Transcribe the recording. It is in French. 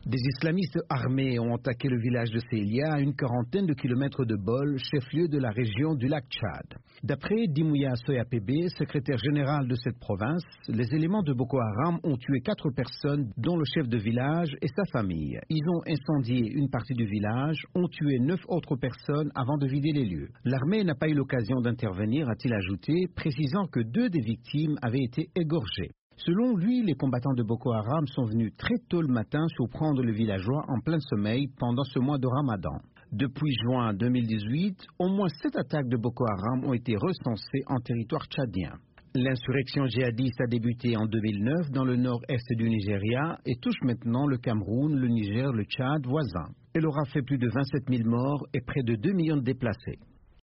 Des islamistes armés ont attaqué le village de Célia, à une quarantaine de kilomètres de Bol, chef-lieu de la région du lac Tchad. D'après Dimouya Soyapébé, secrétaire général de cette province, les éléments de Boko Haram ont tué 4 personnes, dont le chef de village et sa famille. Ils ont incendié une partie du village, ont tué 9 autres personnes avant de vider les lieux. L'armée n'a pas eu l'occasion d'intervenir, a-t-il ajouté, précisant que 2 des victimes avaient été égorgées. Selon lui, les combattants de Boko Haram sont venus très tôt le matin surprendre le villageois en plein sommeil pendant ce mois de Ramadan. Depuis juin 2018, au moins 7 attaques de Boko Haram ont été recensées en territoire tchadien. L'insurrection djihadiste a débuté en 2009 dans le nord-est du Nigeria et touche maintenant le Cameroun, le Niger, le Tchad voisin. Elle aura fait plus de 27 000 morts et près de 2 millions de déplacés.